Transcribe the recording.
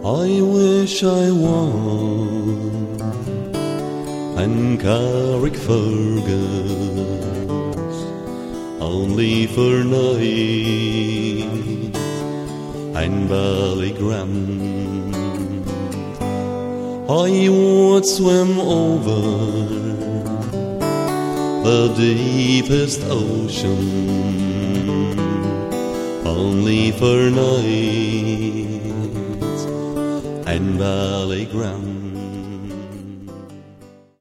I wish I won and Carrickfergus only for night and Ballygram. I would swim over the deepest ocean only for night and Ballygram.